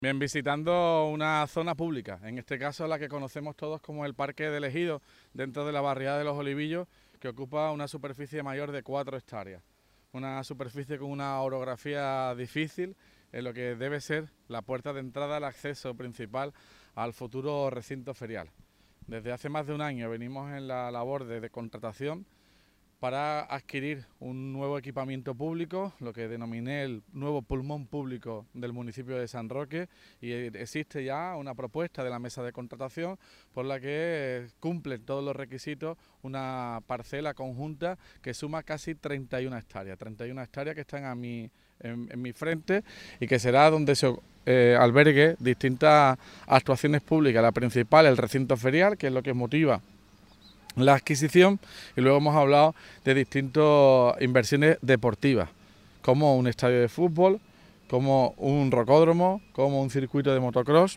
Bien, visitando una zona pública, en este caso la que conocemos todos como el Parque del Ejido, dentro de la barriada de Los Olivillos, que ocupa una superficie mayor de 4 hectáreas. Una superficie con una orografía difícil, en lo que debe ser la puerta de entrada al acceso principal al futuro recinto ferial. Desde hace más de un año venimos en la labor de contratación para adquirir un nuevo equipamiento público, lo que denominé el nuevo pulmón público del municipio de San Roque, y existe ya una propuesta de la mesa de contratación por la que cumplen todos los requisitos una parcela conjunta que suma casi 31 hectáreas que están en mi frente y que será donde se albergue distintas actuaciones públicas. La principal, el recinto ferial, que es lo que motiva la adquisición, y luego hemos hablado de distintas inversiones deportivas, como un estadio de fútbol, como un rocódromo, como un circuito de motocross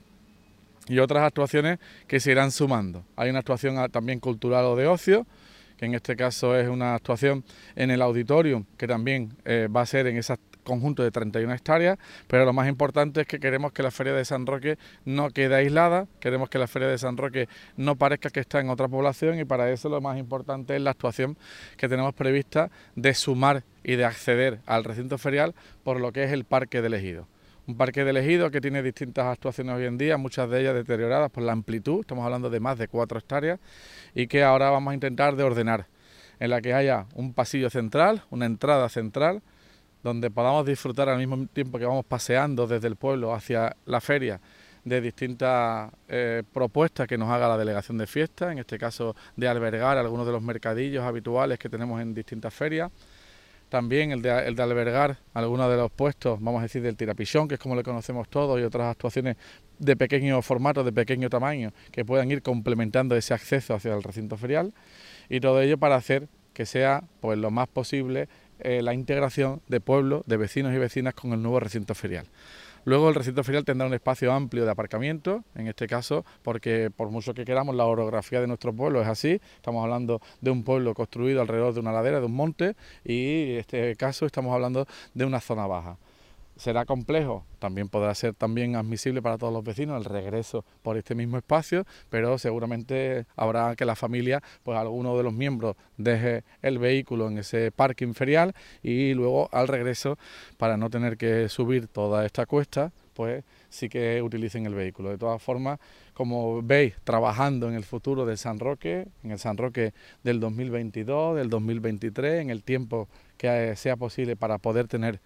y otras actuaciones que se irán sumando. Hay una actuación también cultural o de ocio, que en este caso es una actuación en el auditorium, que también va a ser en ese conjunto de 31 hectáreas, pero lo más importante es que queremos que la Feria de San Roque no quede aislada, queremos que la Feria de San Roque no parezca que está en otra población, y para eso lo más importante es la actuación que tenemos prevista de sumar y de acceder al recinto ferial por lo que es el Parque del Ejido. Un parque del Ejido que tiene distintas actuaciones hoy en día, muchas de ellas deterioradas por la amplitud, estamos hablando de más de 4 hectáreas, y que ahora vamos a intentar de ordenar, en la que haya un pasillo central, una entrada central, donde podamos disfrutar al mismo tiempo que vamos paseando desde el pueblo hacia la feria de distintas propuestas que nos haga la delegación de fiesta, en este caso de albergar algunos de los mercadillos habituales que tenemos en distintas ferias. También el de albergar algunos de los puestos, vamos a decir, del tirapichón, que es como le conocemos todos, y otras actuaciones de pequeño formato, de pequeño tamaño, que puedan ir complementando ese acceso hacia el recinto ferial, y todo ello para hacer que sea pues lo más posible la integración de pueblos, de vecinos y vecinas con el nuevo recinto ferial. Luego el recinto ferial tendrá un espacio amplio de aparcamiento, en este caso, porque por mucho que queramos, la orografía de nuestro pueblo es así. Estamos hablando de un pueblo construido alrededor de una ladera, de un monte, y en este caso estamos hablando de una zona baja. Será complejo, también podrá ser también admisible para todos los vecinos el regreso por este mismo espacio, pero seguramente habrá que la familia, pues alguno de los miembros deje el vehículo en ese parking ferial, y luego al regreso, para no tener que subir toda esta cuesta, pues sí que utilicen el vehículo. De todas formas, como veis, trabajando en el futuro del San Roque, en el San Roque del 2022, del 2023, en el tiempo que sea posible para poder tener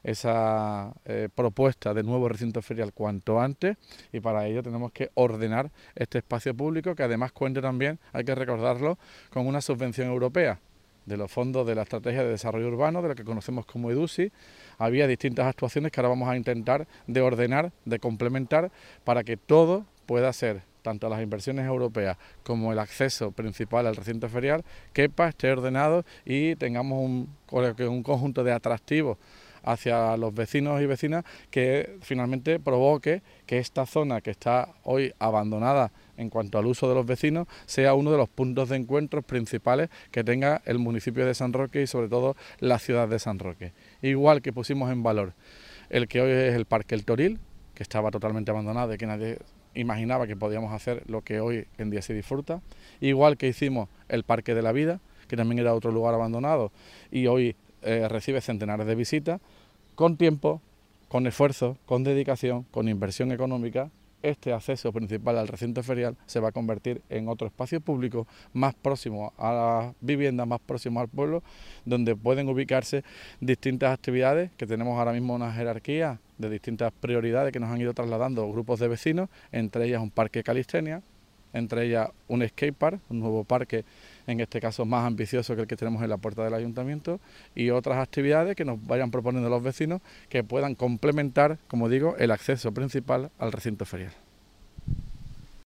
esa propuesta de nuevo recinto ferial cuanto antes, y para ello tenemos que ordenar este espacio público, que además cuente también, hay que recordarlo, con una subvención europea de los fondos de la Estrategia de Desarrollo Urbano, de lo que conocemos como EDUSI. Había distintas actuaciones que ahora vamos a intentar de ordenar, de complementar, para que todo pueda ser, tanto las inversiones europeas como el acceso principal al recinto ferial, quepa, esté ordenado y tengamos un conjunto de atractivos hacia los vecinos y vecinas, que finalmente provoque que esta zona, que está hoy abandonada en cuanto al uso de los vecinos, sea uno de los puntos de encuentro principales que tenga el municipio de San Roque y sobre todo la ciudad de San Roque. Igual que pusimos en valor el que hoy es el Parque El Toril, que estaba totalmente abandonado y que nadie imaginaba que podíamos hacer lo que hoy en día se disfruta, igual que hicimos el Parque de la Vida, que también era otro lugar abandonado y hoy recibe centenares de visitas. Con tiempo, con esfuerzo, con dedicación, con inversión económica, este acceso principal al recinto ferial se va a convertir en otro espacio público más próximo a las viviendas, más próximo al pueblo, donde pueden ubicarse distintas actividades, que tenemos ahora mismo una jerarquía de distintas prioridades que nos han ido trasladando grupos de vecinos, entre ellas un parque de calistenia, entre ellas un skatepark, un nuevo parque, en este caso más ambicioso que el que tenemos en la puerta del ayuntamiento, y otras actividades que nos vayan proponiendo los vecinos que puedan complementar, como digo, el acceso principal al recinto ferial.